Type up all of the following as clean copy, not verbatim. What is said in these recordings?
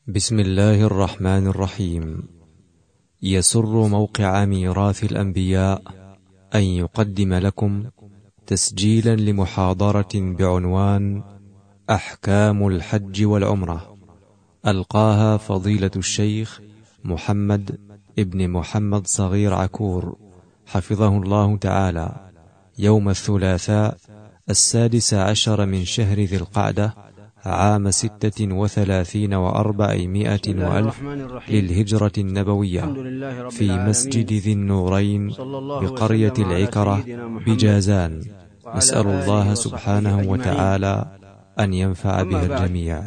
بسم الله الرحمن الرحيم. يسر موقع ميراث الأنبياء أن يقدم لكم تسجيلا لمحاضرة بعنوان أحكام الحج والعمرة، ألقاها فضيلة الشيخ محمد ابن محمد صغير عكور حفظه الله تعالى، يوم الثلاثاء 16 من شهر ذي القعدة عام 36 و400 وألف للهجرة النبوية، في مسجد ذي النورين بقرية العكرة بجازان. نسأل الله سبحانه وتعالى أن ينفع بها الجميع.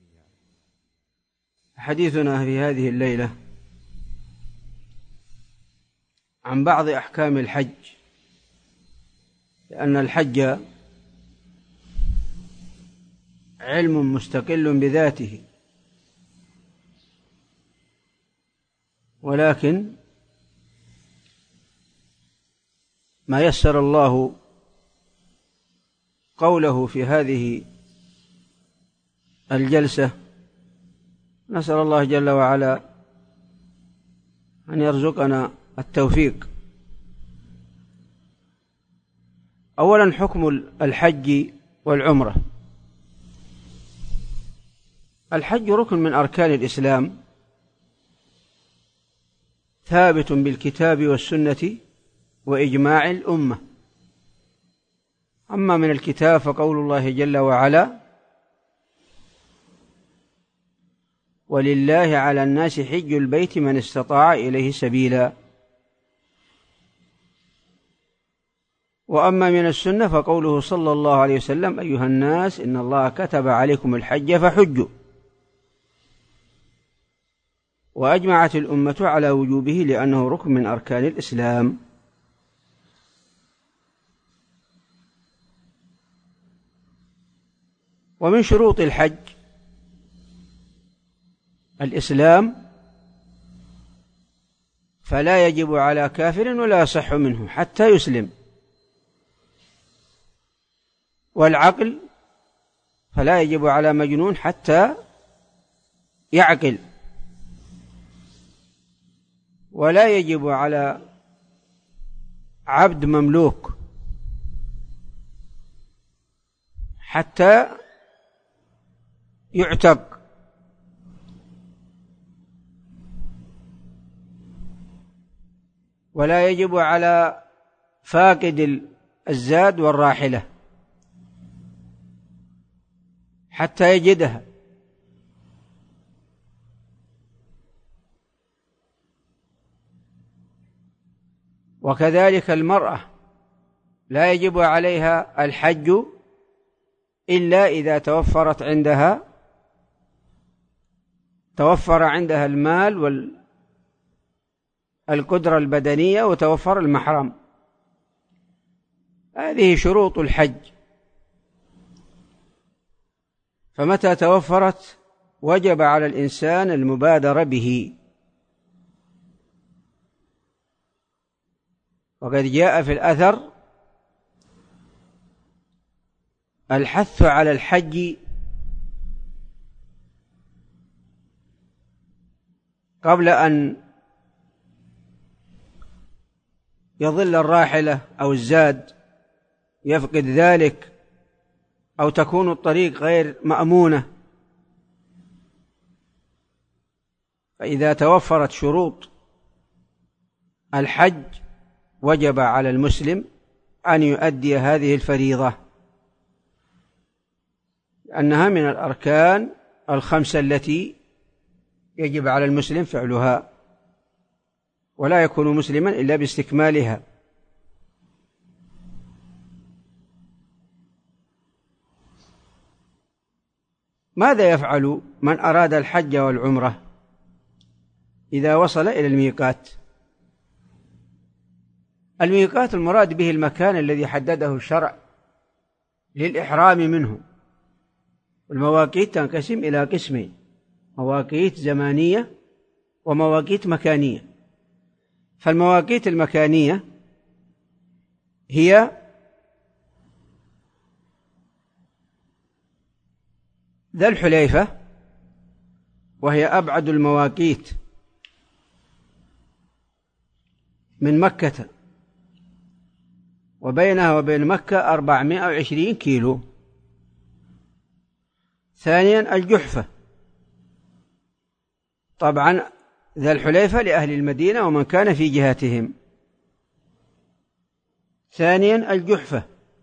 حديثنا في هذه الليلة عن بعض أحكام الحج، لأن الحج علم مستقل بذاته، ولكن ما يسر الله قوله في هذه الجلسة نسأل الله جل وعلا أن يرزقنا التوفيق. أولا، حكم الحج والعمرة. الحج ركن من أركان الإسلام، ثابت بالكتاب والسنة وإجماع الأمة. أما من الكتاب فقول الله جل وعلا: ولله على الناس حج البيت من استطاع إليه سبيلا. وأما من السنة فقوله صلى الله عليه وسلم: أيها الناس إن الله كتب عليكم الحج فحجوا. وأجمعت الأمة على وجوبه لأنه ركن من أركان الإسلام. ومن شروط الحج الإسلام، فلا يجب على كافر ولا يصح منه حتى يسلم. والعقل، فلا يجب على مجنون حتى يعقل. ولا يجب على عبد مملوك حتى يعتق. ولا يجب على فاقد الزاد والراحلة حتى يجدها. وكذلك المرأة لا يجب عليها الحج إلا إذا توفر عندها المال والقدرة البدنية وتوفر المحرم. هذه شروط الحج. فمتى توفرت وجب على الإنسان المبادرة به. وقد جاء في الأثر الحث على الحج قبل أن يضل الراحلة أو الزاد يفقد ذلك، أو تكون الطريق غير مأمونة. فإذا توفرت شروط الحج وجب على المسلم أن يؤدي هذه الفريضة، لأنها من الأركان الخمسة التي يجب على المسلم فعلها، ولا يكون مسلما إلا باستكمالها. ماذا يفعل من أراد الحج والعمرة إذا وصل إلى الميقات؟ الميقات المراد به المكان الذي حدده الشرع للإحرام منه. المواقيت تنقسم إلى قسمين: مواقيت زمانية ومواقيت مكانية. فالمواقيت المكانية هي ذا الحليفة وهي أبعد المواقيت من مكة، وبينها وبين مكة 420 كيلو. ثانيا الجحفة، طبعا ذا الحليفة لأهل المدينة ومن كان في جهتهم. ثانيا الجحفة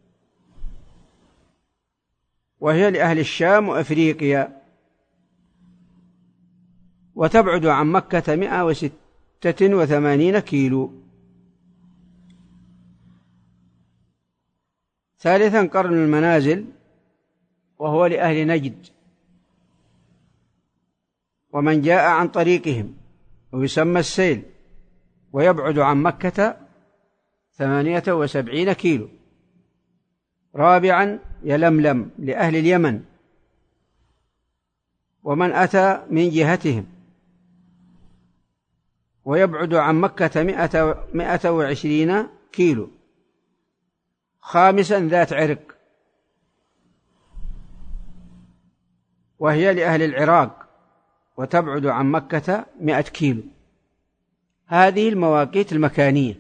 وهي لأهل الشام وأفريقيا، وتبعد عن مكة 186 كيلو. ثالثا قرن المنازل، وهو لأهل نجد ومن جاء عن طريقهم، ويسمى السيل، ويبعد عن مكة 78 كيلو. رابعا يلملم لأهل اليمن ومن أتى من جهتهم، ويبعد عن مكة 120 كيلو. خامسا ذات عرق، وهي لأهل العراق، وتبعد عن مكة 100 كيلو. هذه المواقيت المكانية.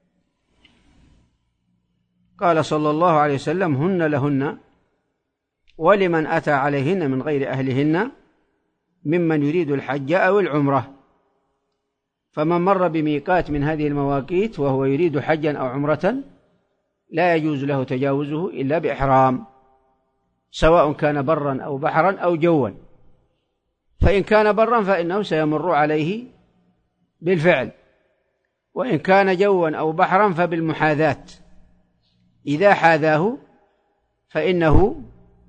قال صلى الله عليه وسلم: هن لهن ولمن أتى عليهن من غير أهلهن ممن يريد الحج أو العمرة. فمن مر بميقات من هذه المواقيت وهو يريد حجا أو عمرة لا يجوز له تجاوزه إلا بإحرام، سواء كان برا أو بحرا أو جوا. فإن كان برا فإنه سيمر عليه بالفعل، وإن كان جوا أو بحرا فبالمحاذاة. إذا حاذاه فإنه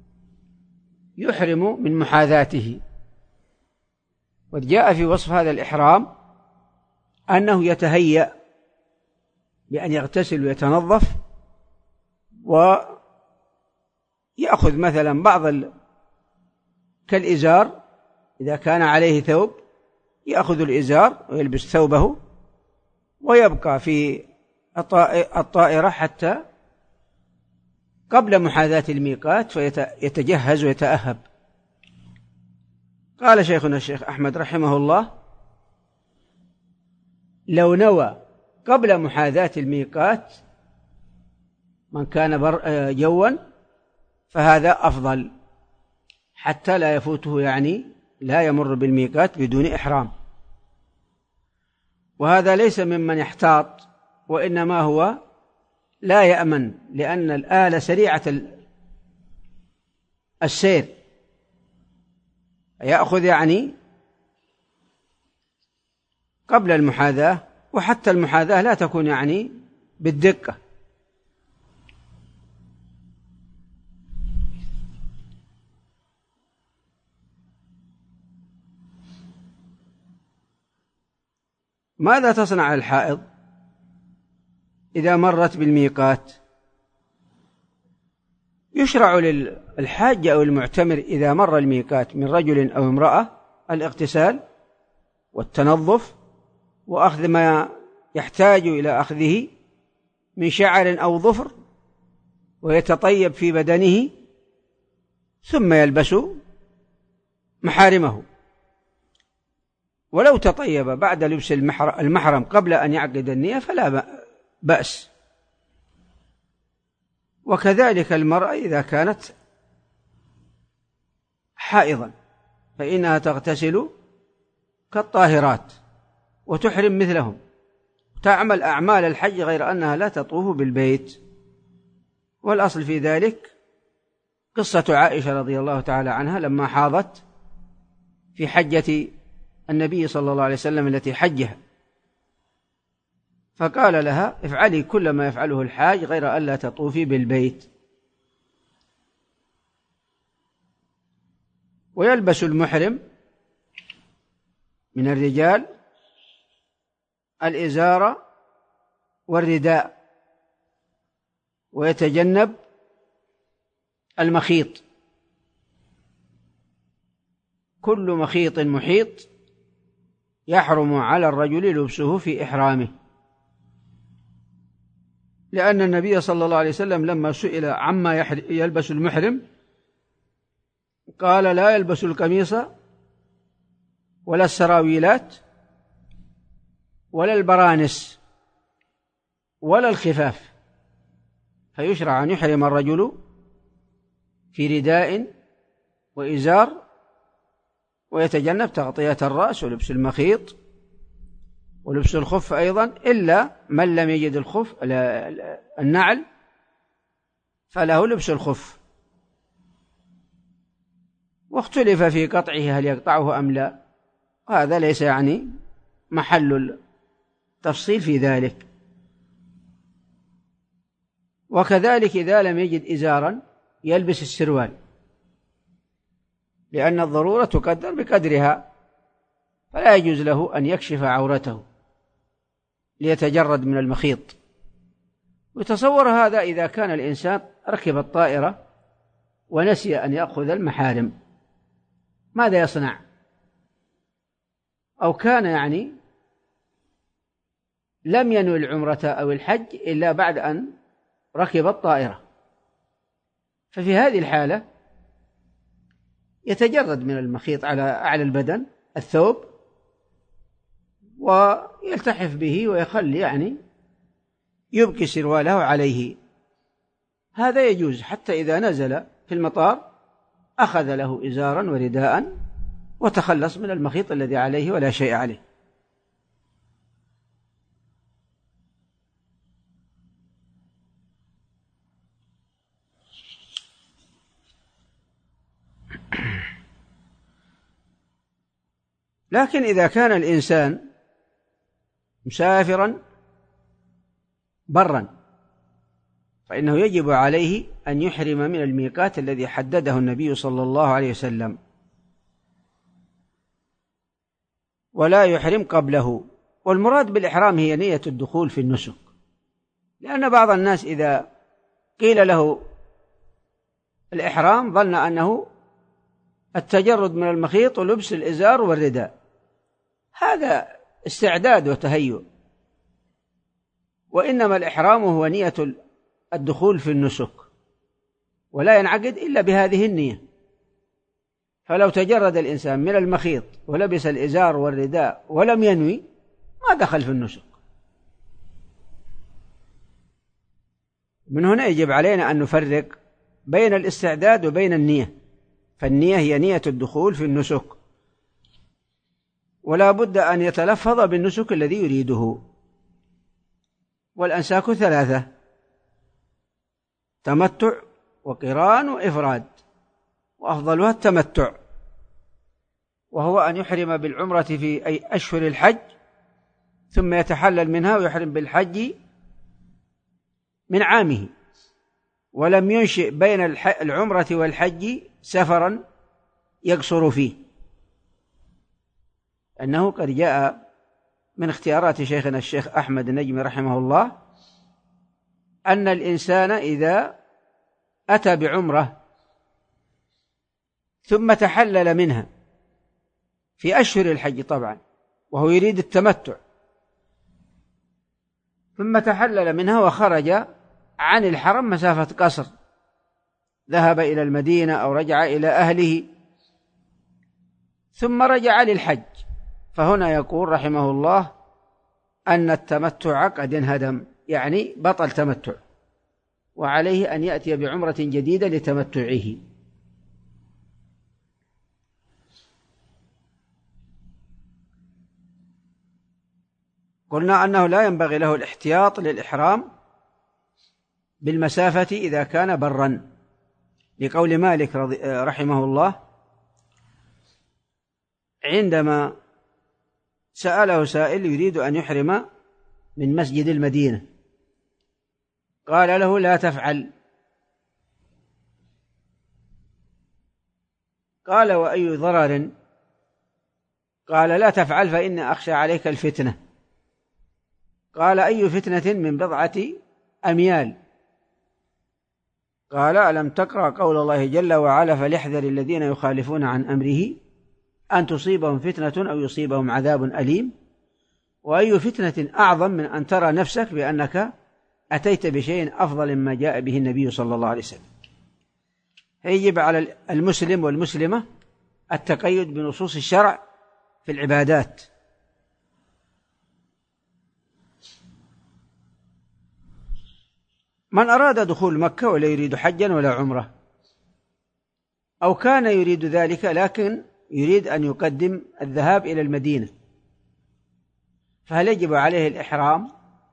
يحرم من محاذاته. وجاء في وصف هذا الإحرام أنه يتهيأ بأن يغتسل ويتنظف، ويأخذ مثلا بعض كالإزار، إذا كان عليه ثوب يأخذ الإزار ويلبس ثوبه، ويبقى في الطائرة حتى قبل محاذاة الميقات فيتجهز ويتأهب. قال شيخنا الشيخ أحمد رحمه الله: لو نوى قبل محاذاة الميقات من كان جوا فهذا أفضل، حتى لا يفوته، يعني لا يمر بالميقات بدون إحرام. وهذا ليس ممن يحتاط، وإنما هو لا يأمن، لأن الآلة سريعة السير، يأخذ يعني قبل المحاذاة، وحتى المحاذاة لا تكون يعني بالدقة. ماذا تصنع الحائض إذا مرت بالميقات؟ يشرع للحاج أو المعتمر إذا مر الميقات من رجل أو امرأة الاغتسال والتنظف، وأخذ ما يحتاج إلى أخذه من شعر أو ظفر، ويتطيب في بدنه، ثم يلبس محارمه. ولو تطيب بعد لبس المحرم قبل أن يعقد النية فلا بأس. وكذلك المرأة إذا كانت حائضا فإنها تغتسل كالطاهرات وتحرم مثلهم، تعمل أعمال الحج غير أنها لا تطوف بالبيت. والأصل في ذلك قصة عائشة رضي الله تعالى عنها لما حاضت في حجة النبي صلى الله عليه وسلم التي حجها، فقال لها: افعلي كل ما يفعله الحاج غير ألا تطوفي بالبيت. ويلبس المحرم من الرجال الإزار والرداء، ويتجنب المخيط، كل مخيط محيط يحرم على الرجل لبسه في إحرامه، لأن النبي صلى الله عليه وسلم لما سئل عما يلبس المحرم قال: لا يلبس القميص ولا السراويلات ولا البرانس ولا الخفاف، فيشرع أن يحرم الرجل في رداء وإزار، ويتجنب تغطية الرأس ولبس المخيط ولبس الخف أيضا، إلا من لم يجد الخف النعل فله لبس الخف. واختلف في قطعه هل يقطعه أم لا، هذا ليس يعني محل التفصيل في ذلك. وكذلك إذا لم يجد إزارا يلبس السروال، لأن الضرورة تقدر بقدرها، فلا يجوز له أن يكشف عورته ليتجرد من المخيط. وتصور هذا إذا كان الإنسان ركب الطائرة ونسي أن يأخذ المحارم، ماذا يصنع؟ أو كان يعني لم ينوي العمرة أو الحج إلا بعد أن ركب الطائرة، ففي هذه الحالة يتجرد من المخيط على أعلى البدن الثوب ويلتحف به ويخلي يعني يبقي سرواله عليه. هذا يجوز حتى إذا نزل في المطار أخذ له إزارا ورداء وتخلص من المخيط الذي عليه ولا شيء عليه. لكن إذا كان الإنسان مسافرا برا فإنه يجب عليه أن يحرم من الميقات الذي حدده النبي صلى الله عليه وسلم، ولا يحرم قبله. والمراد بالإحرام هي نية الدخول في النسك، لأن بعض الناس إذا قيل له الإحرام ظن أنه التجرد من المخيط ولبس الإزار والرداء، هذا استعداد وتهيؤ، وإنما الإحرام هو نية الدخول في النسك، ولا ينعقد إلا بهذه النية. فلو تجرد الإنسان من المخيط ولبس الإزار والرداء ولم ينوي ما دخل في النسك. من هنا يجب علينا أن نفرق بين الاستعداد وبين النية، فالنية هي نية الدخول في النسك، ولا بد أن يتلفظ بالنسك الذي يريده. والأنساك ثلاثة: تمتع وقران وإفراد، وأفضلها التمتع، وهو أن يحرم بالعمرة في أي أشهر الحج ثم يتحلل منها ويحرم بالحج من عامه، ولم ينشئ بين العمرة والحج سفرا يقصر فيه، أنه قد جاء من اختيارات شيخنا الشيخ أحمد النجمي رحمه الله أن الإنسان إذا أتى بعمرة ثم تحلل منها في أشهر الحج طبعا وهو يريد التمتع، ثم تحلل منها وخرج عن الحرم مسافة قصر، ذهب إلى المدينة أو رجع إلى أهله ثم رجع للحج، فهنا يقول رحمه الله أن التمتع قد انهدم، يعني بطل تمتع، وعليه أن يأتي بعمرة جديدة لتمتعه. قلنا أنه لا ينبغي له الاحتياط للإحرام بالمسافة إذا كان برا، لقول مالك رحمه الله عندما سأله سائل يريد أن يحرم من مسجد المدينة، قال له: لا تفعل. قال: وأي ضرر؟ قال: لا تفعل فإن أخشى عليك الفتنة. قال: أي فتنة من بضعة أميال؟ قال: ألم تقرأ قول الله جل وعلا: فليحذر الذين يخالفون عن أمره أن تصيبهم فتنة أو يصيبهم عذاب أليم. وأي فتنة أعظم من أن ترى نفسك بأنك أتيت بشيء أفضل مما جاء به النبي صلى الله عليه وسلم. يجب على المسلم والمسلمة التقيد بنصوص الشرع في العبادات. من أراد دخول مكة ولا يريد حجا ولا عمرة، أو كان يريد ذلك لكن يريد أن يقدم الذهاب إلى المدينة، فهل يجب عليه الإحرام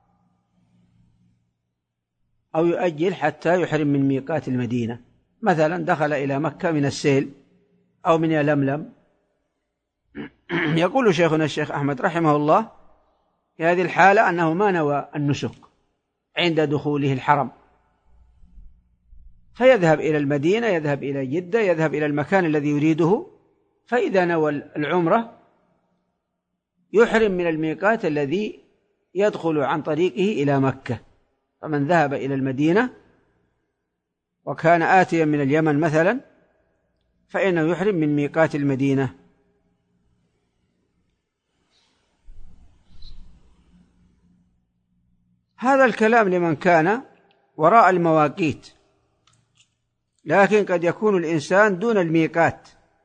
أو يؤجل حتى يحرم من ميقات المدينة؟ مثلا دخل إلى مكة من السيل أو من يلملم، يقول شيخنا الشيخ أحمد رحمه الله في هذه الحالة أنه ما نوى النسك عند دخوله الحرم، فيذهب إلى المدينة، يذهب إلى جدة، يذهب إلى المكان الذي يريده، فإذا نوى العمرة يحرم من الميقات الذي يدخل عن طريقه إلى مكة. فمن ذهب إلى المدينة وكان آتيا من اليمن مثلا فإنه يحرم من ميقات المدينة. هذا الكلام لمن كان وراء المواقيت، لكن قد يكون الإنسان دون الميقات،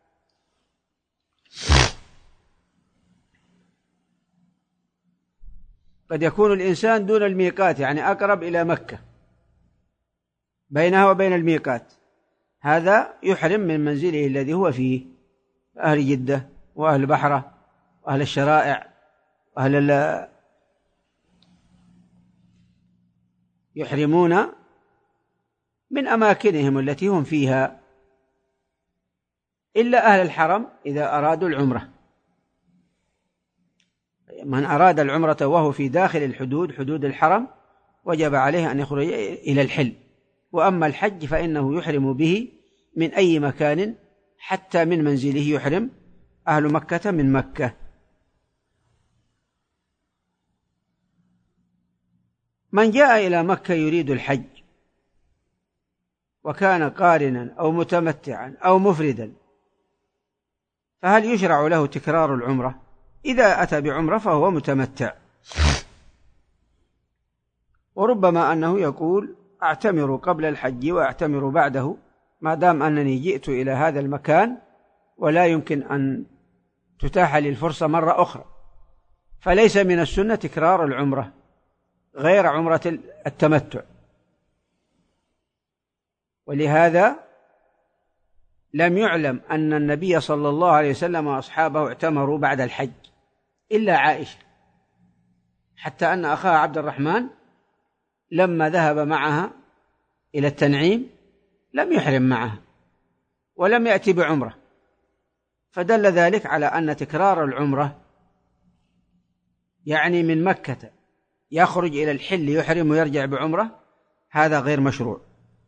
قد يكون الإنسان دون الميقات يعني أقرب إلى مكة بينها وبين الميقات، هذا يحرم من منزله الذي هو فيه. أهل جدة وأهل البحرة وأهل الشرائع وأهل يحرمون من أماكنهم التي هم فيها، إلا أهل الحرم إذا أرادوا العمرة. من أراد العمرة وهو في داخل الحدود، حدود الحرم، وجب عليه أن يخرج إلى الحل. وأما الحج فإنه يحرم به من أي مكان، حتى من منزله يحرم أهل مكة من مكة. من جاء إلى مكة يريد الحج وكان قارنا أو متمتعا أو مفردا، فهل يشرع له تكرار العمرة؟ إذا أتى بعمرة فهو متمتع، وربما أنه يقول أعتمر قبل الحج وأعتمر بعده، ما دام أنني جئت إلى هذا المكان ولا يمكن أن تتاح لي الفرصة مرة أخرى. فليس من السنة تكرار العمرة غير عمرة التمتع. ولهذا لم يعلم أن النبي صلى الله عليه وسلم وأصحابه اعتمروا بعد الحج إلا عائشة، حتى أن أخاها عبد الرحمن لما ذهب معها إلى التنعيم لم يحرم معها ولم يأتي بعمرة، فدل ذلك على أن تكرار العمرة يعني من مكة يخرج إلى الحل يحرم ويرجع بعمرة، هذا غير مشروع.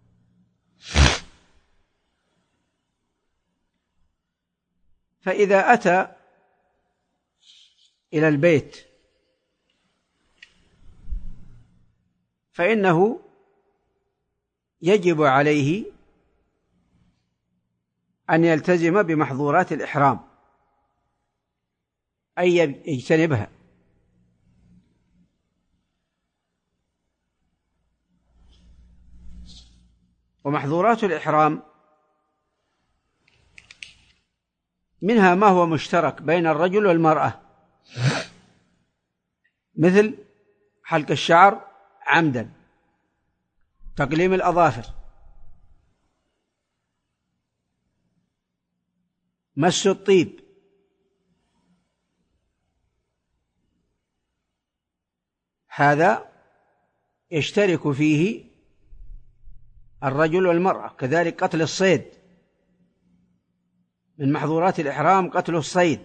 فإذا أتى إلى البيت فإنه يجب عليه أن يلتزم بمحظورات الإحرام، أي يجتنبها. ومحظورات الإحرام منها ما هو مشترك بين الرجل والمرأة، مثل حلق الشعر عمدا، تقليم الأظافر، مس الطيب، هذا يشترك فيه الرجل والمرأة. كذلك قتل الصيد، من محظورات الإحرام قتل الصيد.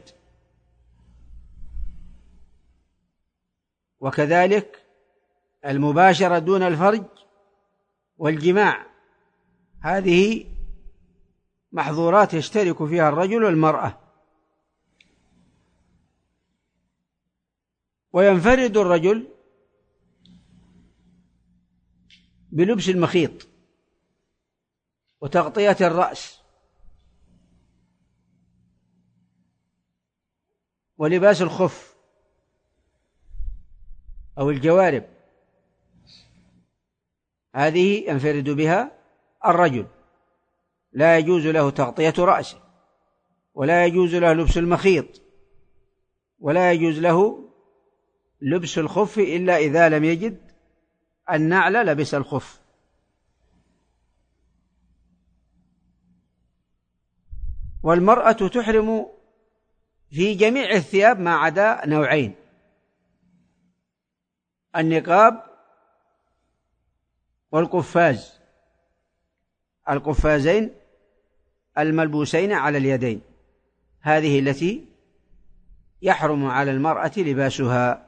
وكذلك المباشرة دون الفرج والجماع، هذه محظورات يشترك فيها الرجل والمرأة. وينفرد الرجل بلبس المخيط وتغطية الرأس ولباس الخف أو الجوارب، هذه ينفرد بها الرجل، لا يجوز له تغطية رأسه ولا يجوز له لبس المخيط ولا يجوز له لبس الخف إلا إذا لم يجد النعل لبس الخف. والمرأة تحرم في جميع الثياب ما عدا نوعين: النقاب والقفاز، القفازين الملبوسين على اليدين، هذه التي يحرم على المرأة لباسها.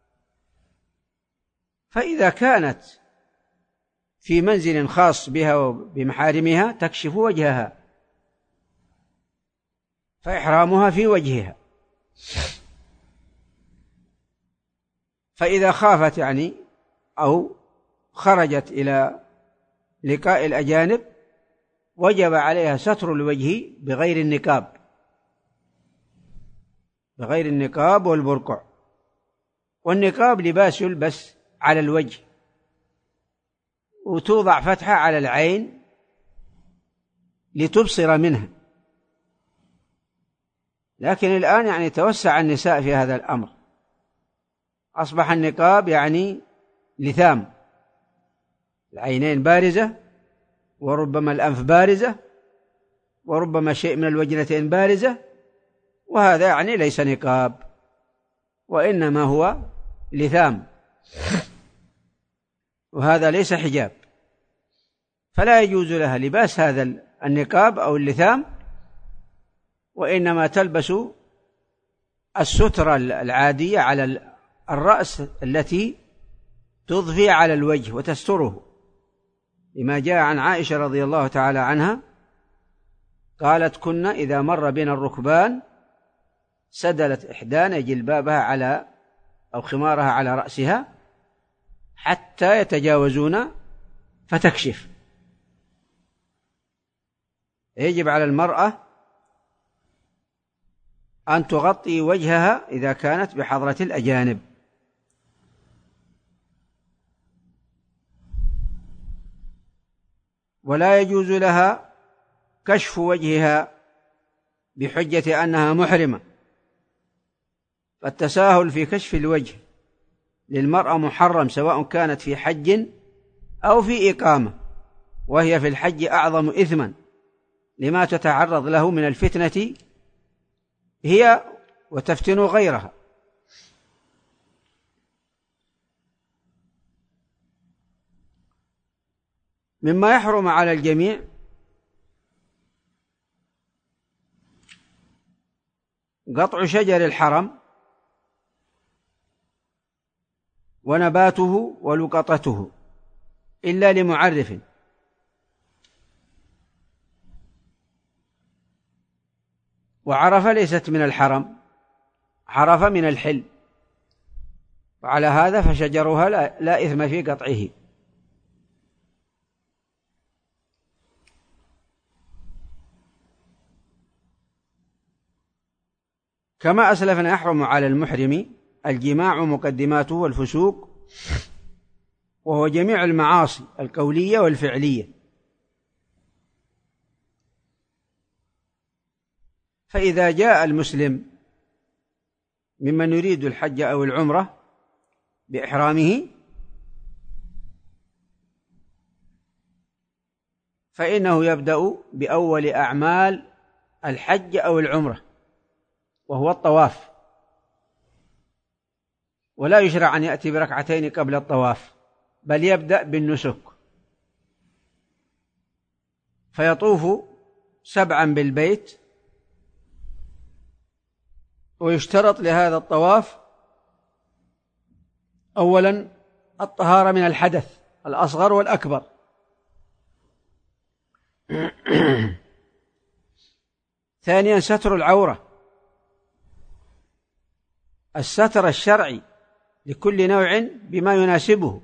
فإذا كانت في منزل خاص بها وبمحارمها تكشف وجهها، فإحرامها في وجهها. فإذا خافت يعني أو خرجت إلى لقاء الأجانب وجب عليها ستر الوجه بغير النقاب والبرقع. والنقاب لباس يلبس على الوجه وتوضع فتحة على العين لتبصر منها، لكن الآن يعني توسع النساء في هذا الأمر، أصبح النقاب يعني لثام، العينين بارزة وربما الأنف بارزة وربما شيء من الوجنتين بارزة، وهذا يعني ليس نقاب وإنما هو لثام، وهذا ليس حجاب، فلا يجوز لها لباس هذا النقاب أو اللثام، وإنما تلبس السترة العادية على الرأس التي تضفي على الوجه وتستره، لما جاء عن عائشة رضي الله تعالى عنها قالت: كنا إذا مر بنا الركبان سدلت إحدانا جلبابها على أو خمارها على رأسها حتى يتجاوزون فتكشف. يجب على المرأة أن تغطي وجهها إذا كانت بحضرة الأجانب. ولا يجوز لها كشف وجهها بحجة أنها محرمة، فالتساهل في كشف الوجه للمرأة محرم، سواء كانت في حج أو في إقامة، وهي في الحج أعظم إثما لما تتعرض له من الفتنة هي وتفتن غيرها. مما يحرم على الجميع قطع شجر الحرم ونباته ولقطته إلا لمعرف، وعرفة ليست من الحرم، عرفة من الحل، وعلى هذا فشجرها لا إثم في قطعه. كما أسلفنا يحرم على المحرم الجماع مقدماته والفسوق، وهو جميع المعاصي القولية والفعلية. فإذا جاء المسلم ممن يريد الحج أو العمرة بإحرامه فإنه يبدأ بأول أعمال الحج أو العمرة، وهو الطواف، ولا يشرع أن يأتي بركعتين قبل الطواف، بل يبدأ بالنسك، فيطوف 7 بالبيت. ويشترط لهذا الطواف أولا الطهارة من الحدث الأصغر والأكبر، ثانيا ستر العورة، الستر الشرعي لكل نوع بما يناسبه،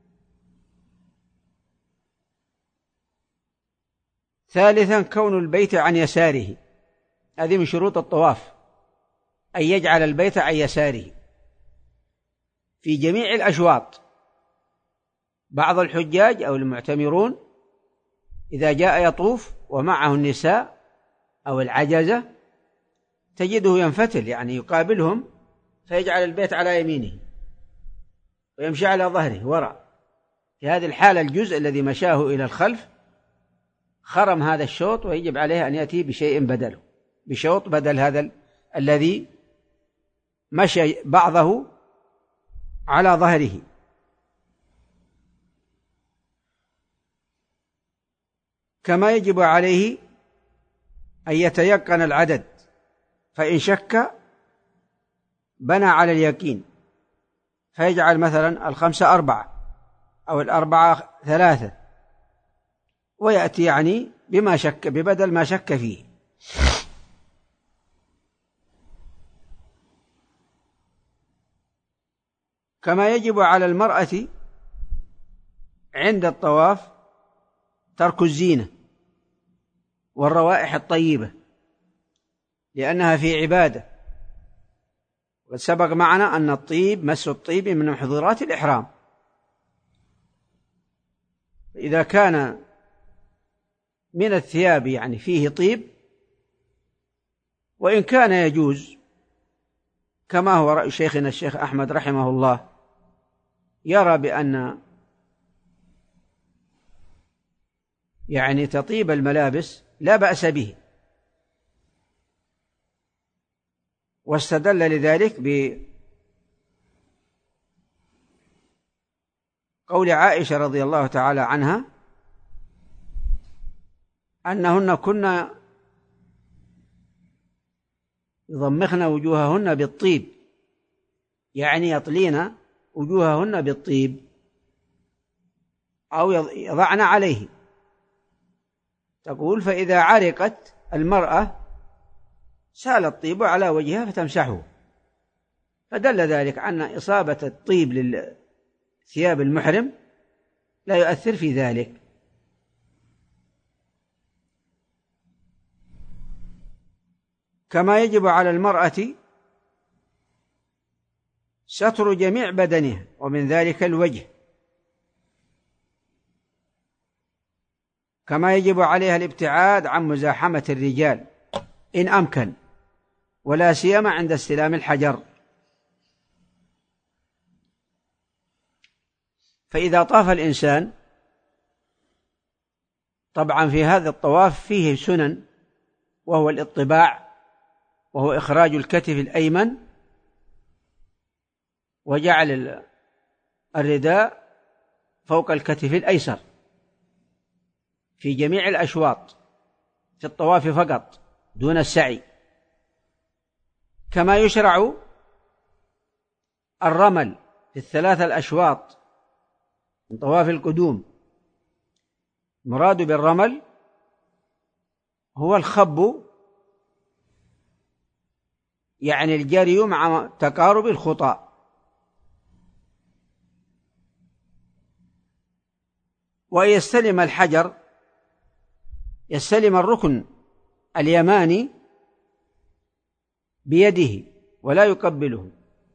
ثالثا كون البيت عن يساره، هذه من شروط الطواف أن يجعل البيت عن يساره في جميع الأشواط. بعض الحجاج أو المعتمرون إذا جاء يطوف ومعه النساء أو العجزة تجده ينفتل، يعني يقابلهم فيجعل البيت على يمينه ويمشي على ظهره وراء. في هذه الحالة الجزء الذي مشاه إلى الخلف خرم هذا الشوط، ويجب عليه أن يأتي بشيء بدله، بشوط بدل هذا الذي مشى بعضه على ظهره. كما يجب عليه أن يتيقن العدد، فإن شك بنى على اليقين، فيجعل مثلا 5 4 أو 4 3، ويأتي يعني بما شك ببدل ما شك فيه. كما يجب على المرأة عند الطواف ترك الزينة والروائح الطيبة، لأنها في عبادة، وسبق معنا أن الطيب مس الطيب من محظورات الإحرام. إذا كان من الثياب يعني فيه طيب، وإن كان يجوز كما هو رأي شيخنا الشيخ أحمد رحمه الله، يرى بأن يعني تطيب الملابس لا بأس به، واستدل لذلك بقول عائشة رضي الله تعالى عنها أنهن كن يضمخن وجوههن بالطيب، يعني يطلين وجوههن بالطيب أو يضعن عليه. تقول: فإذا عرقت المرأة سال الطيب على وجهها فتمسحه، فدل ذلك أن إصابة الطيب للثياب المحرم لا يؤثر في ذلك. كما يجب على المرأة ستر جميع بدنها، ومن ذلك الوجه، كما يجب عليها الابتعاد عن مزاحمة الرجال إن أمكن، ولا سيما عند استلام الحجر. فإذا طاف الإنسان، طبعا في هذا الطواف فيه سنن، وهو الاطباع، وهو إخراج الكتف الأيمن وجعل الرداء فوق الكتف الأيسر في جميع الأشواط، في الطواف فقط دون السعي. كما يشرع الرمل في 3 الأشواط من طواف القدوم. مراد بالرمل هو الخب، يعني الجري مع تقارب الخطى. ويستلم الحجر، يستلم الركن اليماني بيده ولا يقبله،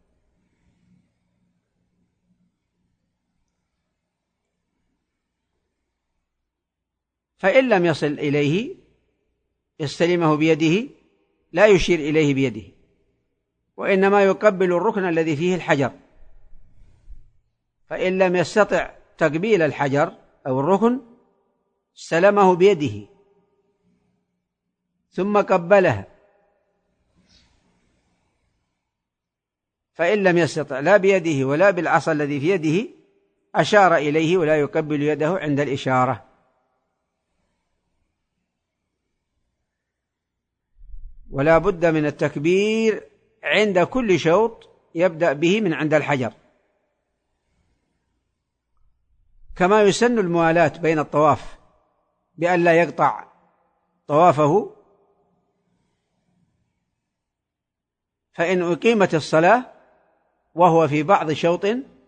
فإن لم يصل إليه يستلمه بيده، لا يشير إليه بيده، وإنما يقبل الركن الذي فيه الحجر. فإن لم يستطع تقبيل الحجر أو الركن استلمه بيده ثم قبلها. فإن لم يستطع لا بيده ولا بالعصا الذي في يده أشار إليه، ولا يقبل يده عند الإشارة. ولا بد من التكبير عند كل شوط يبدأ به من عند الحجر. كما يسن الموالاة بين الطواف بأن لا يقطع طوافه، فإن أقيمت الصلاة وهو في بعض شوط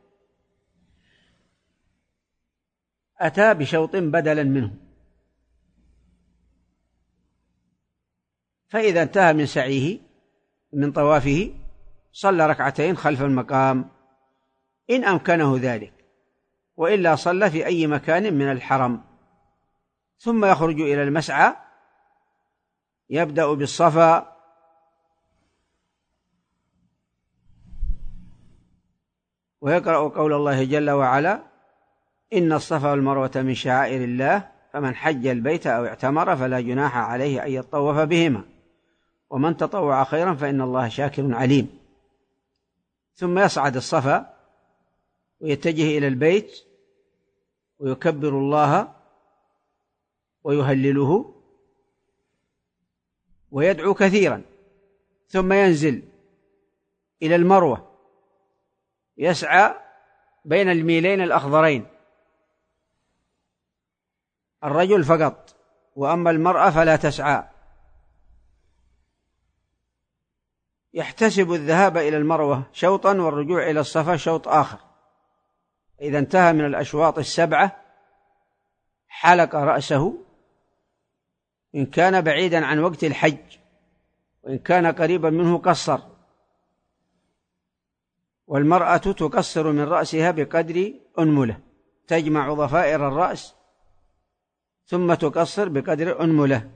أتى بشوط بدلا منه، فإذا انتهى من سعيه من طوافه صلى 2 خلف المقام إن أمكنه ذلك، وإلا صلى في أي مكان من الحرم، ثم يخرج إلى المسعى، يبدأ بالصفا ويقرأ قول الله جل وعلا: إن الصفا والمروة من شعائر الله فمن حج البيت أو اعتمر فلا جناح عليه أن يطوف بهما ومن تطوع خيرا فإن الله شاكر عليم. ثم يصعد الصفا ويتجه إلى البيت ويكبر الله ويهلله ويدعو كثيرا، ثم ينزل إلى المروة يسعى بين الميلين الأخضرين، الرجل فقط، وأما المرأة فلا تسعى. يحتسب الذهاب إلى المروة شوطا والرجوع إلى الصفا شوط آخر. إذا انتهى من الأشواط 7 حلق رأسه إن كان بعيدا عن وقت الحج، وإن كان قريبا منه قصر. والمرأة تقصر من رأسها بقدر أنملة، تجمع ضفائر الرأس ثم تقصر بقدر أنملة.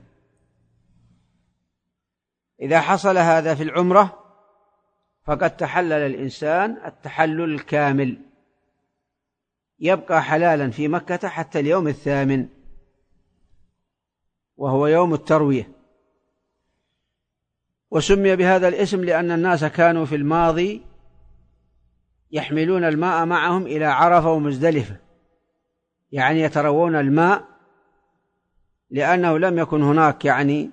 إذا حصل هذا في العمرة فقد تحلل الإنسان التحلل الكامل، يبقى حلالا في مكة حتى اليوم 8 وهو يوم التروية. وسمي بهذا الاسم لأن الناس كانوا في الماضي يحملون الماء معهم إلى عرفة ومزدلفة، يعني يتروون الماء، لأنه لم يكن هناك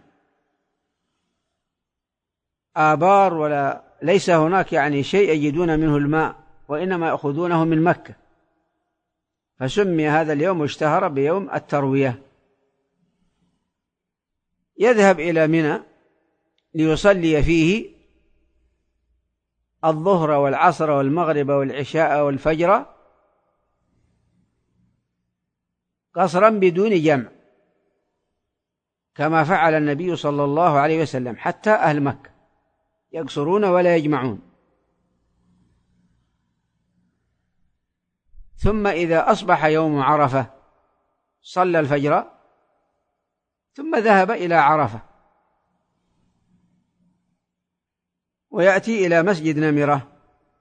آبار ولا ليس هناك شيء يجدون منه الماء، وإنما يأخذونه من مكة، فسمي هذا اليوم واشتهر بيوم التروية. يذهب إلى منى ليصلي فيه الظهر والعصر والمغرب والعشاء والفجر قصرا بدون جمع، كما فعل النبي صلى الله عليه وسلم، حتى أهل مكة يقصرون ولا يجمعون. ثم إذا أصبح يوم عرفة صلى الفجر ثم ذهب إلى عرفة، ويأتي إلى مسجد نمرة،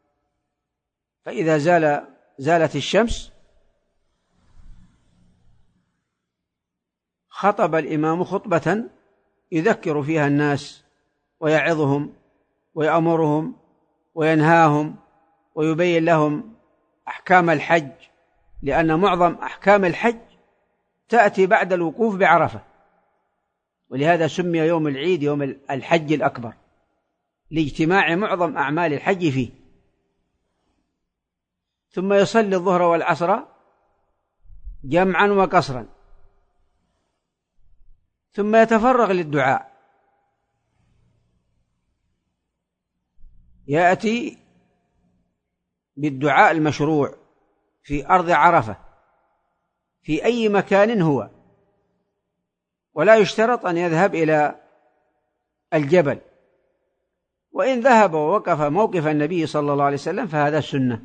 فإذا زالت الشمس خطب الإمام خطبة يذكر فيها الناس ويعظهم ويأمرهم وينهاهم ويبين لهم أحكام الحج، لأن معظم أحكام الحج تأتي بعد الوقوف بعرفة، ولهذا سمي يوم العيد يوم الحج الأكبر لاجتماع معظم أعمال الحج فيه. ثم يصلي الظهر والعصر جمعا وقصرا، ثم يتفرغ للدعاء، يأتي بالدعاء المشروع في أرض عرفة في أي مكان هو، ولا يشترط أن يذهب إلى الجبل، وإن ذهب ووقف موقف النبي صلى الله عليه وسلم فهذا السنة،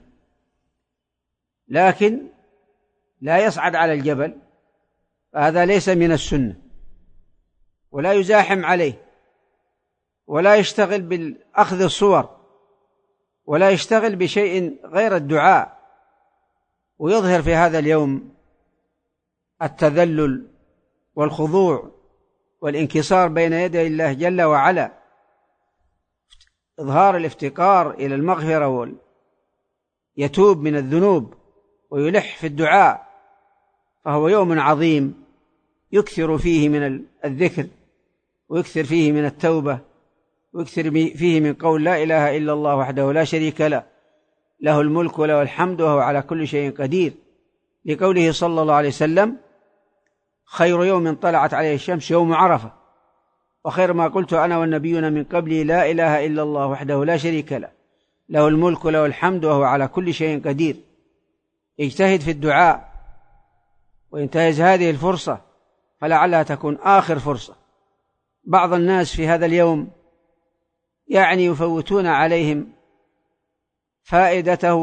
لكن لا يصعد على الجبل، فهذا ليس من السنة، ولا يزاحم عليه، ولا يشتغل بالأخذ الصور، ولا يشتغل بشيء غير الدعاء، ويظهر في هذا اليوم التذلل والخضوع والانكسار بين يدي الله جل وعلا، إظهار الافتقار إلى المغفرة، يتوب من الذنوب ويلح في الدعاء. فهو يوم عظيم يكثر فيه من الذكر، ويكثر فيه من التوبة، ويكثر فيه من قول لا إله إلا الله وحده لا شريك له، له الملك وله الحمد وهو على كل شيء قدير، لقوله صلى الله عليه وسلم: خير يوم طلعت عليه الشمس يوم عرفة، وخير ما قلت أنا والنبيون من قبلي لا إله إلا الله وحده لا شريك له، له الملك وله الحمد وهو على كل شيء قدير. اجتهد في الدعاء وانتهز هذه الفرصة، فلعلها تكون آخر فرصة. بعض الناس في هذا اليوم يفوتون عليهم فائدته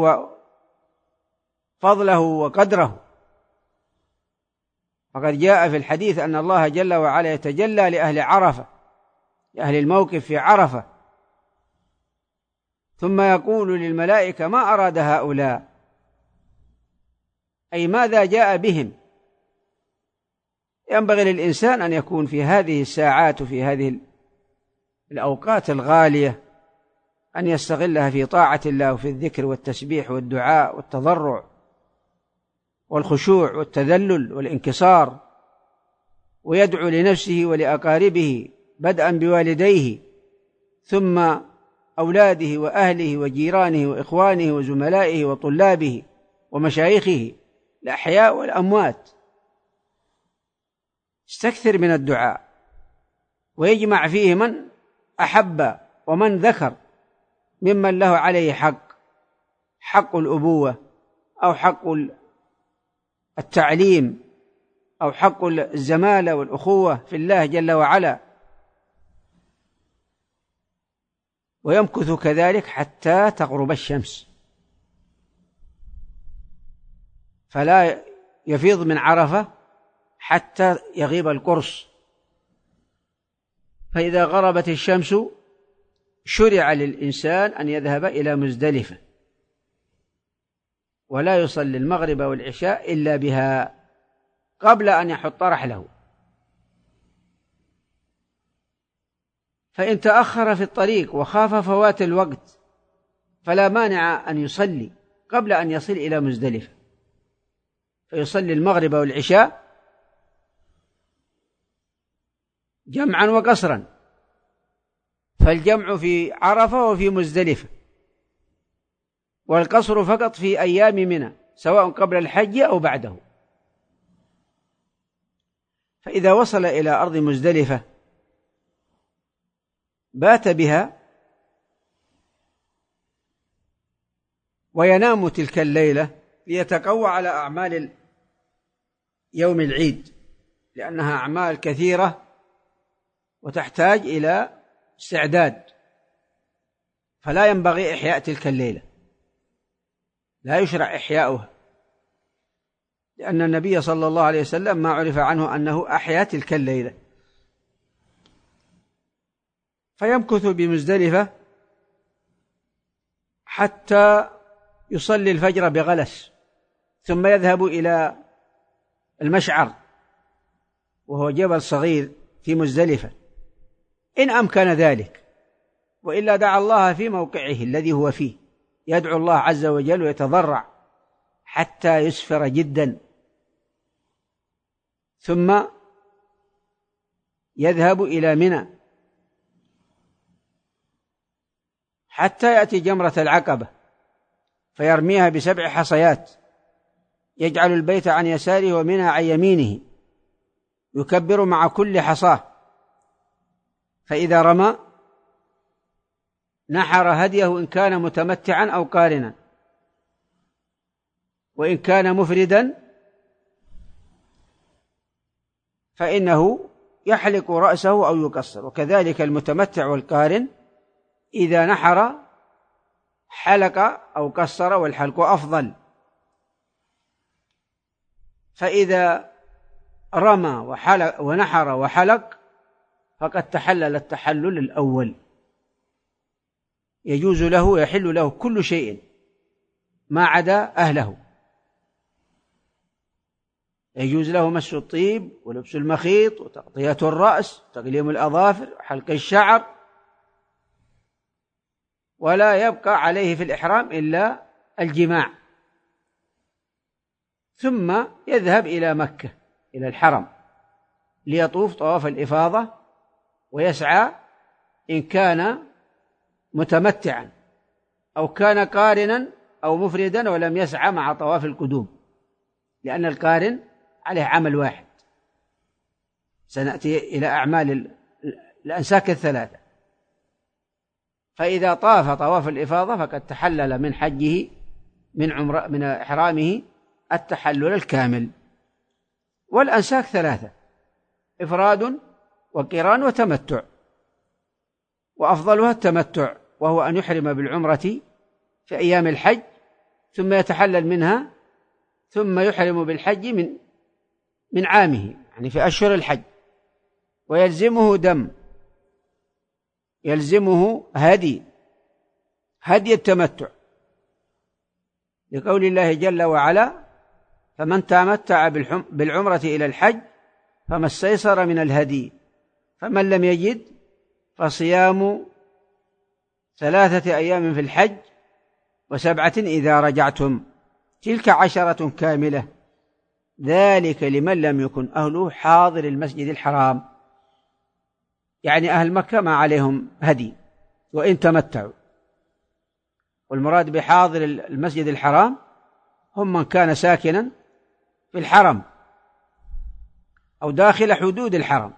وفضله وقدره، فقد جاء في الحديث أن الله جل وعلا يتجلى لأهل عرفة، لأهل الموقف في عرفة، ثم يقول للملائكة: ما أراد هؤلاء؟ أي ماذا جاء بهم؟ ينبغي للإنسان أن يكون في هذه الساعات وفي هذه الأوقات الغالية أن يستغلها في طاعة الله وفي الذكر والتسبيح والدعاء والتضرع والخشوع والتذلل والانكسار، ويدعو لنفسه ولأقاربه بدءا بوالديه ثم أولاده وأهله وجيرانه وإخوانه وزملائه وطلابه ومشايخه الأحياء والأموات. استكثر من الدعاء، ويجمع فيه من أحب ومن ذكر ممن له عليه حق الأبوة أو حق التعليم أو حق الزمالة والأخوة في الله جل وعلا، ويمكث كذلك حتى تغرب الشمس، فلا يفيض من عرفة حتى يغيب القرص. فإذا غربت الشمس شرع للإنسان أن يذهب إلى مزدلفة، ولا يصلي المغرب والعشاء إلا بها قبل أن يحط رحله. فإن تأخر في الطريق وخاف فوات الوقت فلا مانع أن يصلي قبل أن يصل إلى مزدلفة، فيصلي المغرب والعشاء جمعا وقصرا، فالجمع في عرفة وفي مزدلفة، والقصر فقط في أيام منى سواء قبل الحج أو بعده. فإذا وصل إلى أرض مزدلفة بات بها وينام تلك الليلة ليتقوى على أعمال يوم العيد، لأنها أعمال كثيرة وتحتاج إلى استعداد، فلا ينبغي إحياء تلك الليلة، لا يشرع إحياؤها، لأن النبي صلى الله عليه وسلم ما عرف عنه أنه أحيا تلك الليلة. فيمكث بمزدلفة حتى يصلي الفجر بغلس، ثم يذهب إلى المشعر وهو جبل صغير في مزدلفة إن أمكن ذلك، وإلا دعا الله في موقعه الذي هو فيه، يدعو الله عز وجل ويتضرع حتى يسفر جدا، ثم يذهب إلى منى حتى يأتي جمرة العقبة فيرميها ب7 حصيات، يجعل البيت عن يساره ومنى عن يمينه، يكبر مع كل حصاه، فإذا رمى نحر هديه إن كان متمتعا أو قارنا، وإن كان مفردا فإنه يحلق رأسه أو يقصر. وكذلك المتمتع والقارن إذا نحر حلق أو قصر، والحلق أفضل. فإذا رمى ونحر وحلق فقد تحلل التحلل الأول، يجوز له ويحل له كل شيء ما عدا أهله، يجوز له مس الطيب ولبس المخيط وتغطية الرأس وتقليم الأظافر وحلق الشعر، ولا يبقى عليه في الإحرام إلا الجماع، ثم يذهب إلى مكة إلى الحرم ليطوف طواف الإفاضة ويسعى إن كان متمتعا أو كان قارنا أو مفردا ولم يسعى مع طواف القدوم، لأن القارن عليه عمل واحد. سنأتي إلى أعمال الأنساك الثلاثة. فإذا طاف طواف الإفاضة فقد تحلل من حجه من إحرامه التحلل الكامل. والأنساك 3: إفراد وقران وتمتع، وأفضلها التمتع، وهو أن يحرم بالعمرة في أيام الحج ثم يتحلل منها، ثم يحرم بالحج من عامه، يعني في أشهر الحج، ويلزمه دم، يلزمه هدي، هدي التمتع، لقول الله جل وعلا: فمن تمتع بالعمرة إلى الحج فما استيسر من الهدي، فمن لم يجد فصيام 3 أيام في الحج و7 إذا رجعتم، تلك 10 كاملة، ذلك لمن لم يكن أهله حاضر المسجد الحرام. يعني أهل مكة ما عليهم هدي وإن تمتعوا، والمراد بحاضر المسجد الحرام هم من كان ساكنا في الحرم أو داخل حدود الحرم.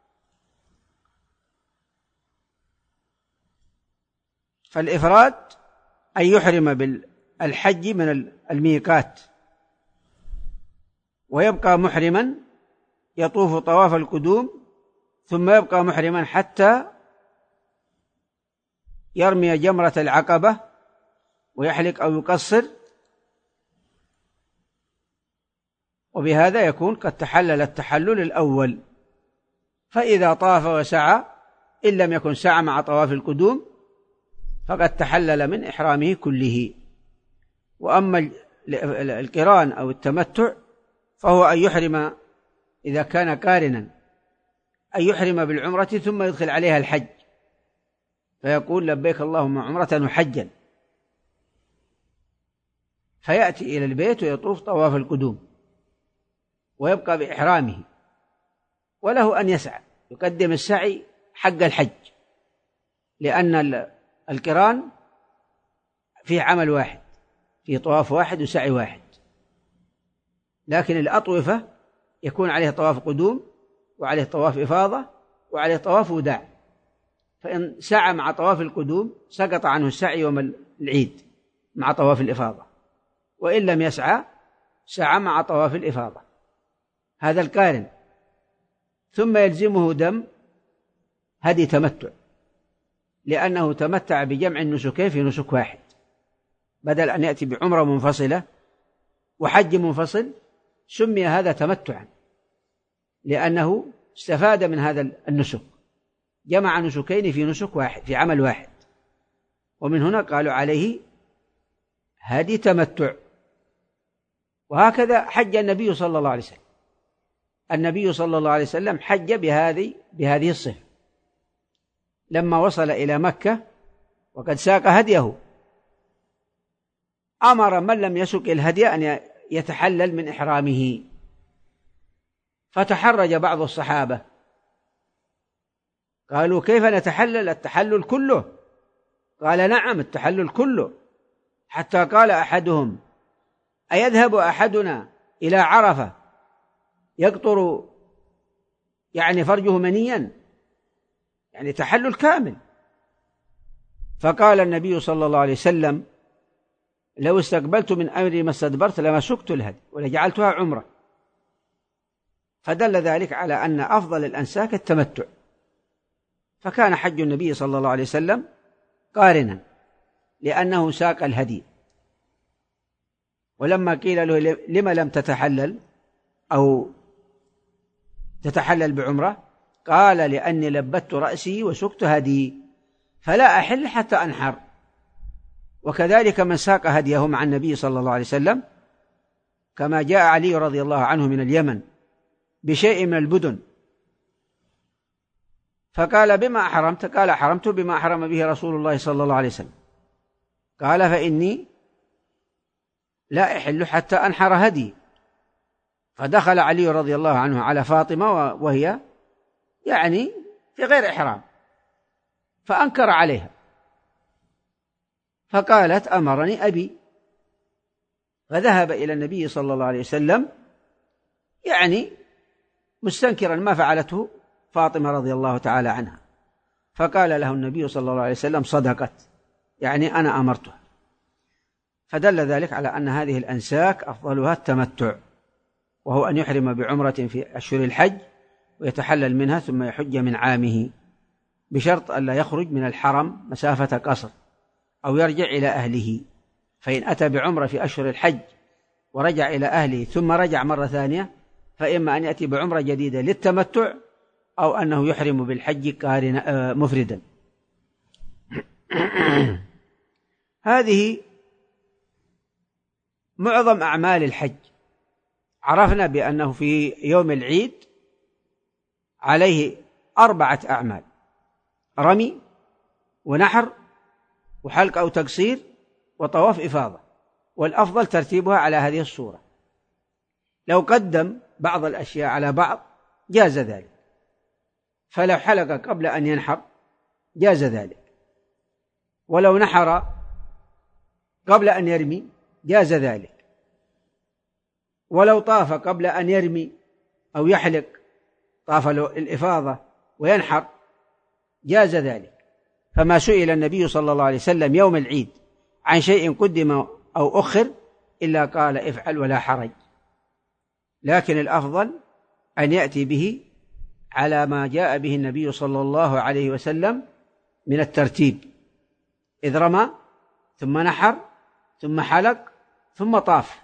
فالإفراد أن يحرم بالحج من الميقات ويبقى محرما يطوف طواف القدوم، ثم يبقى محرما حتى يرمي جمرة العقبة ويحلق أو يقصر، وبهذا يكون قد تحلل التحلل الأول. فإذا طاف وسعى إن لم يكن سعى مع طواف القدوم فقد تحلل من إحرامه كله. وأما القران أو التمتع فهو أن يحرم إذا كان قارنا أن يحرم بالعمرة ثم يدخل عليها الحج، فيقول: لبيك اللهم عمرة وحجا، فيأتي إلى البيت ويطوف طواف القدوم ويبقى بإحرامه، وله أن يسعى، يقدم السعي حق الحج، لأن القران فيه عمل واحد، فيه طواف واحد وسعي واحد، لكن الأطوفة يكون عليه طواف قدوم وعليه طواف إفاضة وعليه طواف وداع، فإن سعى مع طواف القدوم سقط عنه السعي يوم العيد مع طواف الإفاضة، وإن لم يسعى سعى مع طواف الإفاضة. هذا القارن. ثم يلزمه دم هدي تمتع، لأنه تمتع بجمع النسكين في نسك واحد، بدل أن يأتي بعمرة منفصلة وحج منفصل. سمي هذا تمتعا لأنه استفاد من هذا النسك، جمع نسكين في نسك واحد في عمل واحد، ومن هنا قالوا عليه هدي تمتع. وهكذا حج النبي صلى الله عليه وسلم. النبي صلى الله عليه وسلم حج بهذه الصفة لما وصل إلى مكة وقد ساق هديه، أمر من لم يسق الهدي أن يتحلل من إحرامه، فتحرج بعض الصحابة قالوا: كيف نتحلل؟ التحلل كله. قال: نعم، التحلل كله. حتى قال أحدهم: أيذهب أحدنا إلى عرفة يقطر فرجه منيا؟ يعني تحلل كامل. فقال النبي صلى الله عليه وسلم: لو استقبلت من أمري ما استدبرت لما سقت الهدي ولجعلتها عمرة. فدل ذلك على أن أفضل الأنساك التمتع، فكان حج النبي صلى الله عليه وسلم قارنا لأنه ساق الهدي. ولما قيل له: لما لم تتحلل أو تتحلل بعمرة؟ قال: لأني لبت رأسي وسقت هدي فلا أحل حتى أنحر. وكذلك من ساق هديه مع النبي صلى الله عليه وسلم، كما جاء علي رضي الله عنه من اليمن بشيء من البدن، فقال: بما أحرمت؟ قال: أحرمت بما أحرم به رسول الله صلى الله عليه وسلم. قال: فإني لا أحل حتى أنحر هدي. فدخل علي رضي الله عنه على فاطمة وهي في غير إحرام، فأنكر عليها، فقالت: أمرني أبي. فذهب إلى النبي صلى الله عليه وسلم مستنكرا ما فعلته فاطمة رضي الله تعالى عنها، فقال له النبي صلى الله عليه وسلم: صدقت، أنا أمرتها. فدل ذلك على أن هذه الأنساك أفضلها التمتع، وهو أن يحرم بعمرة في أشهر الحج ويتحلل منها ثم يحج من عامه، بشرط أن لا يخرج من الحرم مسافة قصر أو يرجع إلى أهله. فإن أتى بعمرة في أشهر الحج ورجع إلى أهله ثم رجع مرة ثانية، فإما أن يأتي بعمرة جديدة للتمتع أو أنه يحرم بالحج مفردا. هذه معظم أعمال الحج. عرفنا بأنه في يوم العيد عليه 4 أعمال: رمي، ونحر، وحلق أو تقصير، وطواف إفاضة، والأفضل ترتيبها على هذه الصورة. لو قدم بعض الأشياء على بعض جاز ذلك، فلو حلق قبل أن ينحر جاز ذلك، ولو نحر قبل أن يرمي جاز ذلك، ولو طاف قبل أن يرمي أو يحلق، طاف الإفاضة وينحر، جاز ذلك. فما سئل النبي صلى الله عليه وسلم يوم العيد عن شيء قدم أو أخر إلا قال افعل ولا حرج، لكن الأفضل أن يأتي به على ما جاء به النبي صلى الله عليه وسلم من الترتيب، إذ رمى ثم نحر ثم حلق ثم طاف.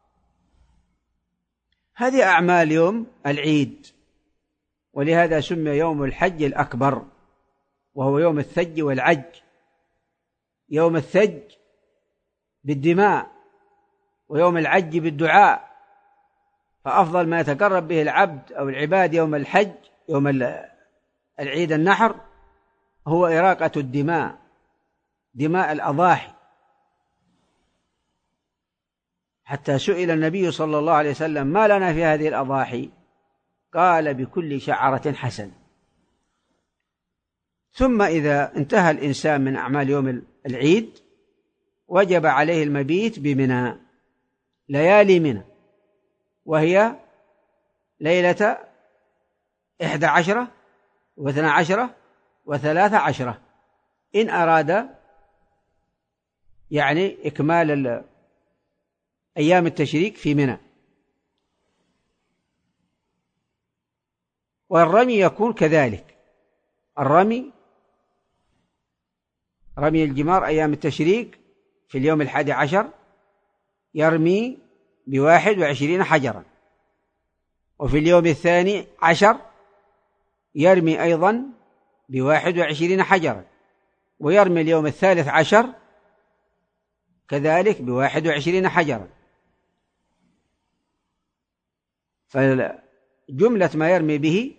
هذه أعمال يوم العيد، ولهذا سمي يوم الحج الأكبر، وهو يوم الثج والعج. يوم الثج بالدماء، ويوم العج بالدعاء، فأفضل ما يتقرب به العبد أو العباد يوم الحج، يوم العيد النحر، هو إراقة الدماء، دماء الأضاحي. حتى سئل النبي صلى الله عليه وسلم: ما لنا في هذه الأضاحي؟ قال: بكل شعرة حسن. ثم إذا انتهى الإنسان من أعمال يوم العيد وجب عليه المبيت بمنى، ليالي منى، وهي ليلة 11 و12 و13، إن أراد يعني إكمال أيام التشريك في منى. والرمي يكون كذلك، الرمي رمي الجمار أيام التشريك في اليوم 11 يرمي ب21 حجرا، وفي اليوم 12 يرمي أيضا ب21 حجرا، ويرمي اليوم 13 كذلك ب21 حجرا. فجملة ما يرمي به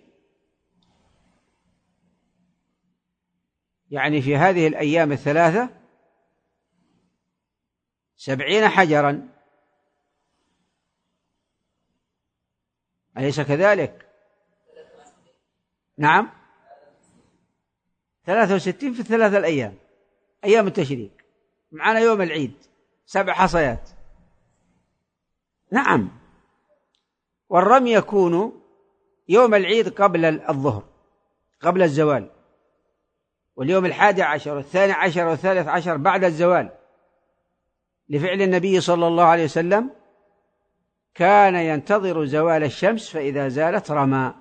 يعني في هذه الأيام 3 70 حجرا، أليس كذلك؟ نعم، 63 في 3 الأيام، أيام التشريك، معنا يوم العيد 7 حصيات. نعم. والرمي يكون يوم العيد قبل الظهر، قبل الزوال، واليوم 11 و12 و13 بعد الزوال، لفعل النبي صلى الله عليه وسلم كان ينتظر زوال الشمس فإذا زالت رمى.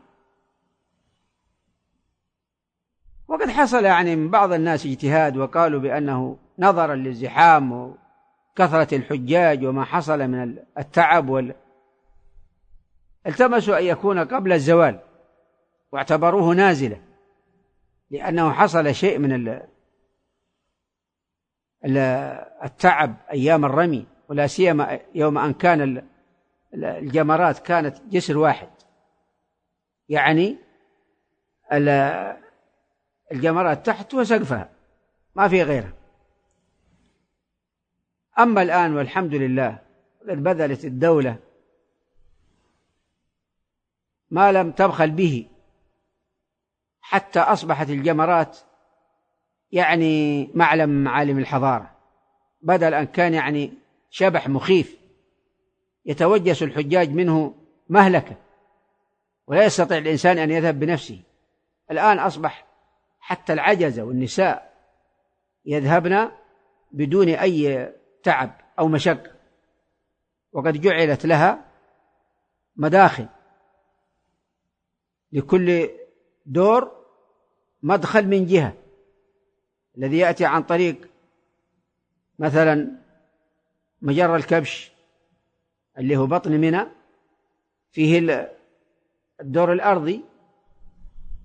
وقد حصل يعني من بعض الناس اجتهاد وقالوا بأنه نظرا للزحام وكثرة الحجاج وما حصل من التعب التمسوا أن يكون قبل الزوال، واعتبروه نازلة، لأنه حصل شيء من التعب أيام الرمي، ولا سيما يوم أن كان الجمرات كانت جسر واحد، يعني الجمرات تحت وسقفها ما في غيرها. أما الآن والحمد لله قد بذلت الدولة ما لم تبخل به، حتى أصبحت الجمرات يعني معلم من معالم الحضارة، بدل أن كان يعني شبح مخيف يتوجس الحجاج منه مهلكة ولا يستطيع الإنسان أن يذهب بنفسه. الآن أصبح حتى العجزة والنساء يذهبن بدون أي تعب أو مشقة، وقد جعلت لها مداخل، لكل دور مدخل من جهة، الذي يأتي عن طريق مثلا مجرى الكبش اللي هو بطن منى، فيه الدور الأرضي،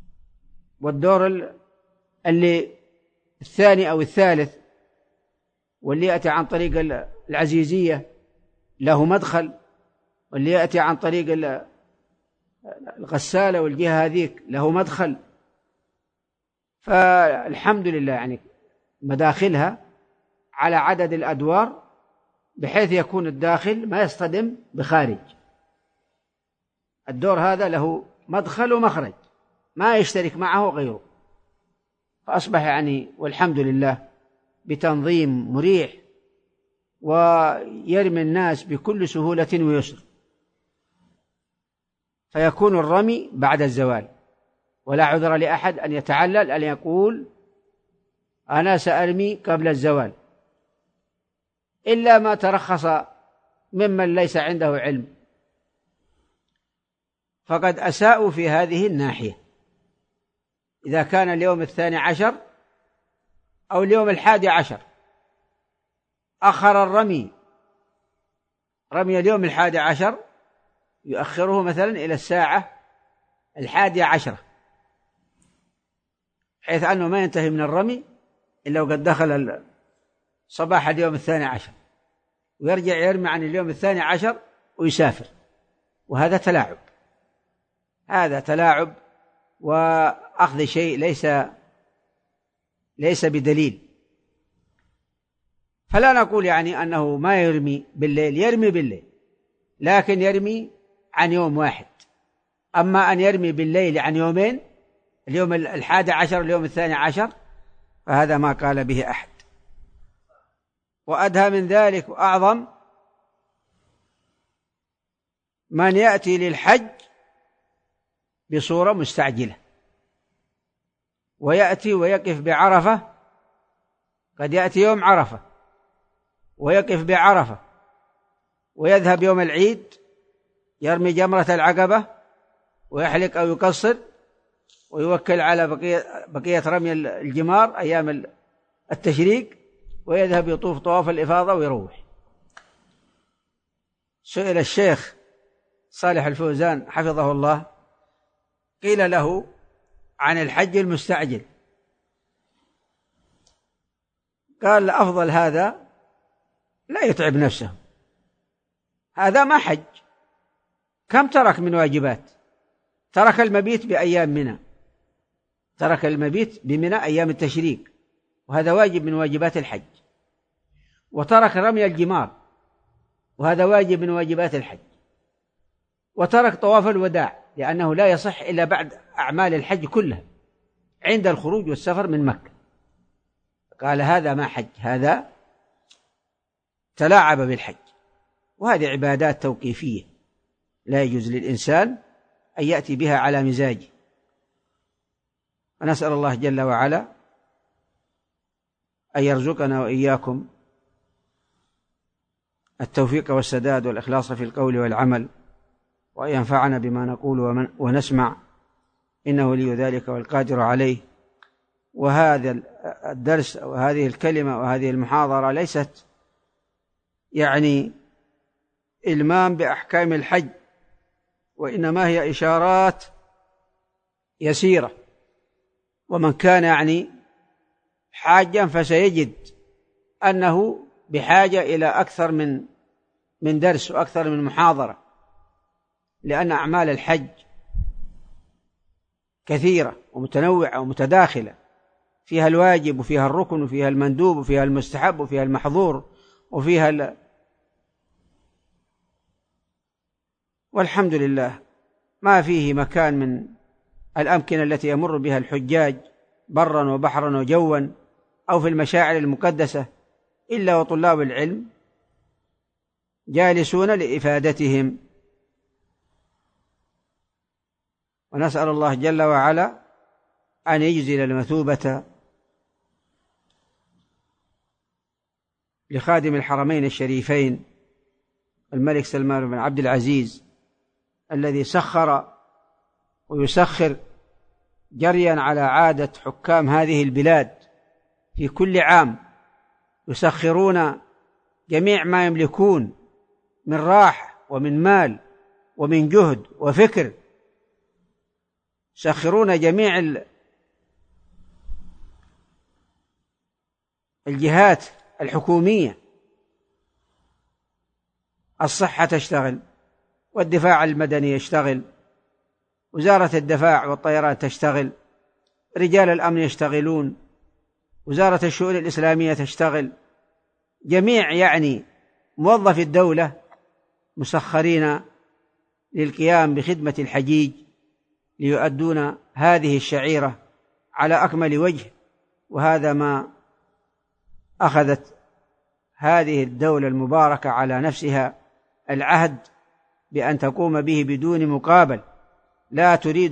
والدور اللي الثاني أو الثالث واللي يأتي عن طريق العزيزية له مدخل، واللي يأتي عن طريق الغسالة والجهة هذيك له مدخل. فالحمد لله يعني مداخلها على عدد الأدوار بحيث يكون الداخل ما يصطدم بخارج. الدور هذا له مدخل ومخرج ما يشترك معه غيره، فأصبح يعني والحمد لله بتنظيم مريح، ويرمي الناس بكل سهولة ويسر، فيكون الرمي بعد الزوال، ولا عذر لأحد أن يتعلل أن يقول أنا سأرمي قبل الزوال، إلا ما ترخص ممن ليس عنده علم، فقد أساءوا في هذه الناحية. إذا كان اليوم 12 أو اليوم 11 أخر الرمي، رمي اليوم 11 يؤخره مثلا إلى الساعة 11، حيث أنه ما ينتهي من الرمي إلا وقد دخل صباح اليوم 12، ويرجع يرمي عن اليوم 12 ويسافر. وهذا تلاعب، هذا تلاعب وأخذ شيء ليس بدليل. فلا نقول يعني أنه ما يرمي بالليل، يرمي بالليل لكن يرمي عن يوم واحد. أما أن يرمي بالليل عن يومين، اليوم 11 واليوم 12، فهذا ما قال به أحد. وأدهى من ذلك وأعظم من يأتي للحج بصورة مستعجلة، ويأتي ويقف بعرفة، قد يأتي يوم عرفة ويقف بعرفة ويذهب يوم العيد يرمي جمرة العقبة ويحلق أو يقصر ويوكل على بقية رمي الجمار أيام التشريق، ويذهب يطوف طواف الإفاضة ويروح. سئل الشيخ صالح الفوزان حفظه الله، قيل له عن الحج المستعجل، قال أفضل هذا لا يتعب نفسه، هذا ما حج. كم ترك من واجبات؟ ترك المبيت بأيام منى، ترك المبيت بمنى أيام التشريق، وهذا واجب من واجبات الحج. وترك رمي الجمار، وهذا واجب من واجبات الحج. وترك طواف الوداع، لأنه لا يصح إلا بعد أعمال الحج كلها عند الخروج والسفر من مكة. قال هذا ما حج، هذا تلاعب بالحج. وهذه عبادات توقيفية لا يجوز للإنسان أن يأتي بها على مزاجه. ونسأل الله جل وعلا أن يرزقنا وإياكم التوفيق والسداد والإخلاص في القول والعمل، وأن ينفعنا بما نقول ونسمع، إنه ولي ذلك والقادر عليه. وهذا الدرس وهذه الكلمة وهذه المحاضرة ليست يعني إلمام بأحكام الحج، وإنما هي إشارات يسيرة. ومن كان يعني حاجا فسيجد أنه بحاجة إلى أكثر من درس وأكثر من محاضرة، لأن أعمال الحج كثيرة ومتنوعة ومتداخلة، فيها الواجب وفيها الركن وفيها المندوب وفيها المستحب وفيها المحظور وفيها والحمد لله ما فيه مكان من الأمكنة التي يمر بها الحجاج برا وبحرا وجوا أو في المشاعر المقدسة إلا وطلاب العلم جالسون لإفادتهم. ونسأل الله جل وعلا أن يجزل المثوبة لخادم الحرمين الشريفين الملك سلمان بن عبد العزيز، الذي سخر ويسخر جريا على عادة حكام هذه البلاد في كل عام، يسخرون جميع ما يملكون من راحة ومن مال ومن جهد وفكر، يسخرون جميع الجهات الحكومية، الصحة تشتغل، والدفاع المدني يشتغل، وزارة الدفاع والطيران تشتغل، رجال الأمن يشتغلون، وزارة الشؤون الإسلامية تشتغل، جميع يعني موظفي الدولة مسخرين للقيام بخدمة الحجيج ليؤدون هذه الشعيرة على أكمل وجه. وهذا ما أخذت هذه الدولة المباركة على نفسها العهد بأن تقوم به بدون مقابل، لا تريد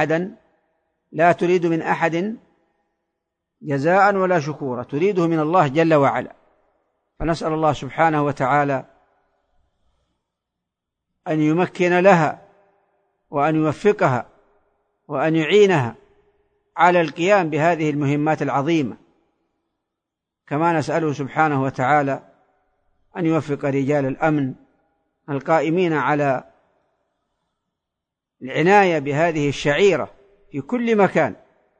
من أحد جزاء ولا شكورا، تريده من الله جل وعلا. فنسأل الله سبحانه وتعالى أن يمكن لها وأن يوفقها وأن يعينها على القيام بهذه المهمات العظيمة، كما نسأله سبحانه وتعالى أن يوفق رجال الأمن القائمين على العناية بهذه الشعيرة في كل مكان،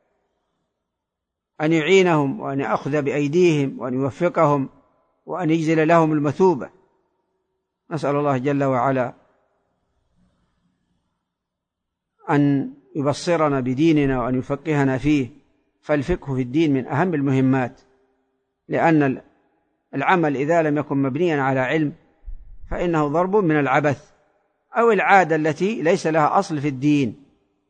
أن يعينهم وأن يأخذ بأيديهم وأن يوفقهم وأن يجزل لهم المثوبة. نسأل الله جل وعلا أن يبصرنا بديننا وأن يفقهنا فيه، فالفقه في الدين من أهم المهمات، لأن العمل إذا لم يكن مبنيا على علم فإنه ضرب من العبث أو العادة التي ليس لها أصل في الدين.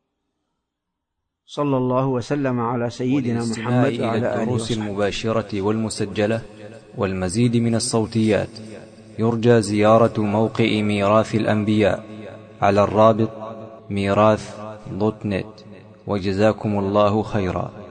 صلى الله وسلم على سيدنا محمد وعلى آله الدروس المباشرة والمسجلة والمزيد من الصوتيات يرجى زيارة موقع ميراث الأنبياء على الرابط ميراث.net. وجزاكم الله خيرا.